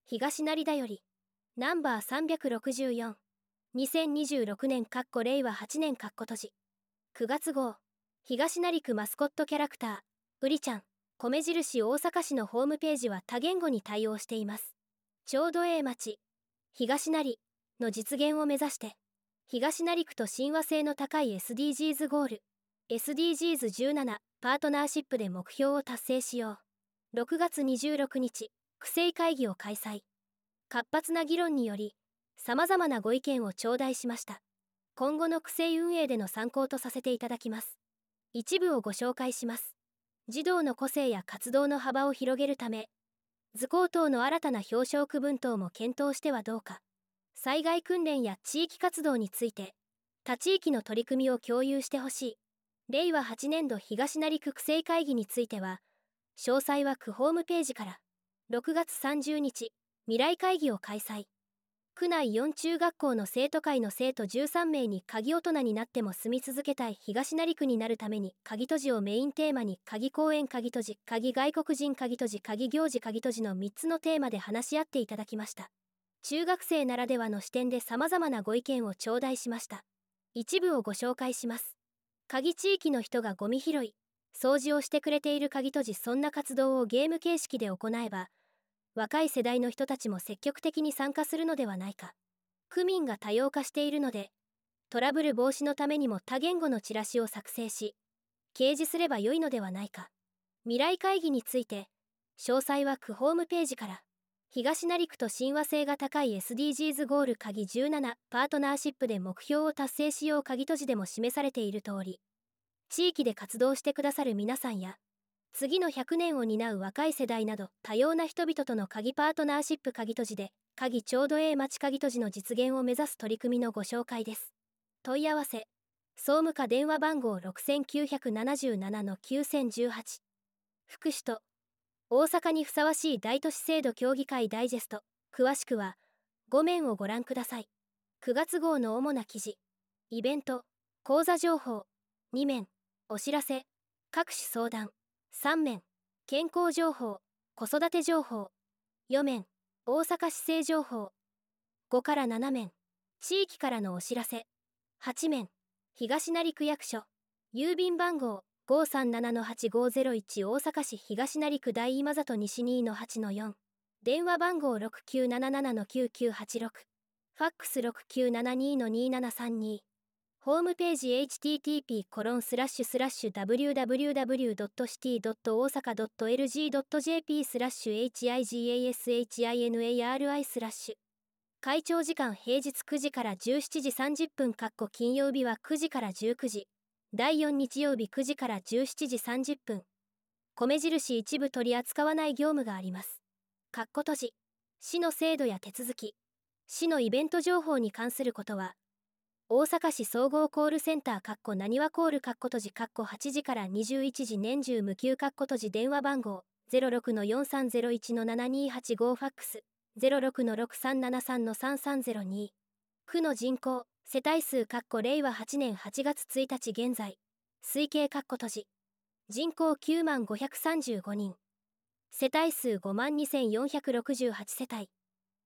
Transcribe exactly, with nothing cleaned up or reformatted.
東成田より、ナンバーさんびゃくろくじゅうよん、にせんにじゅうろくねんかっこれいわはちねんかっこ閉じ。くがつ号、東成区マスコットキャラクター、うりちゃん、米印大阪市のホームページは多言語に対応しています。ちょうどええ町、東成の実現を目指して、東成区と親和性の高い エスディージーズ ゴール、エスディージーズじゅうなな パートナーシップで目標を達成しよう。ろくがつにじゅうろくにち、区政会議を開催。活発な議論により、様々なご意見を頂戴しました。今後の区政運営での参考とさせていただきます。一部をご紹介します。児童の個性や活動の幅を広げるため、図工等の新たな表彰区分等も検討してはどうか。災害訓練や地域活動について、他地域の取り組みを共有してほしい。れいわはちねんど東成区区政会議については、詳細は区ホームページから。ろくがつさんじゅうにち、未来会議を開催。区内よん中学校の生徒会の生徒じゅうさんめいに鍵大人になっても住み続けたい東成区になるために、鍵閉じをメインテーマに、鍵公園鍵閉じ、鍵外国人鍵閉じ、鍵行事鍵閉じのみっつのテーマで話し合っていただきました。中学生ならではの視点で様々なご意見を頂戴しました。一部をご紹介します。鍵地域の人がゴミ拾い、掃除をしてくれている鍵閉じ、そんな活動をゲーム形式で行えば、若い世代の人たちも積極的に参加するのではないか。区民が多様化しているので、トラブル防止のためにも多言語のチラシを作成し、掲示すれば良いのではないか。未来会議について、詳細は区ホームページから。東成区と親和性が高い エスディージーズ ゴール鍵じゅうななパートナーシップで目標を達成しよう鍵閉じでも示されている通り、地域で活動してくださる皆さんや、次のひゃくねんを担う若い世代など多様な人々との鍵パートナーシップ鍵閉じで、鍵ちょうどええ町鍵閉じの実現を目指す取り組みのご紹介です。問い合わせ、総務課電話番号 ろくきゅうななななのきゅうせんじゅうはち。福祉と大阪にふさわしい大都市制度協議会ダイジェスト。詳しくは、ごめんをご覧ください。くがつ号の主な記事、イベント、講座情報、にめん、お知らせ、各種相談、さんめん、健康情報、子育て情報、よめん、大阪市政情報、ごからななめん、地域からのお知らせ、はちめん、東成区役所、郵便番号 ごーさんななのはちごーぜろいち 大阪市東成区大今里西 にのはちのよん、電話番号 ろくきゅうなななのきゅうきゅうはちろく、ファックス ろくきゅうななにのにななさんに、ホームページ エイチティーティーピーコロンスラッシュスラッシュダブリューダブリューダブリュードットシティドット大阪ドットエルジードットジェーピースラッシュエイチアイジーエーエスエイチアイエヌエーアールアイスラッシュ会長時間平日くじからじゅうしちじさんじゅっぷん金曜日はくじからじゅうくじ、だいよん日曜日くじからじゅうしちじさんじゅっぷん。米印一部取り扱わない業務があります。かっこ閉じ。市の制度や手続き、市のイベント情報に関することは、大阪市総合コールセンターかっこなにわコールかっこ閉じかっこはちじからにじゅういちじ年中無休かっこ閉じ電話番号 ゼロろくのよんさんゼロいちのななにはちご ファックス ゼロろくのろくさんななさんのさんさんゼロに。区の人口世帯数かっこれいわはちねんはちがつついたち現在推計かっこ閉じ人口きゅうまんごひゃくさんじゅうごにん、世帯数ごまんにせんよんひゃくろくじゅうはち世帯。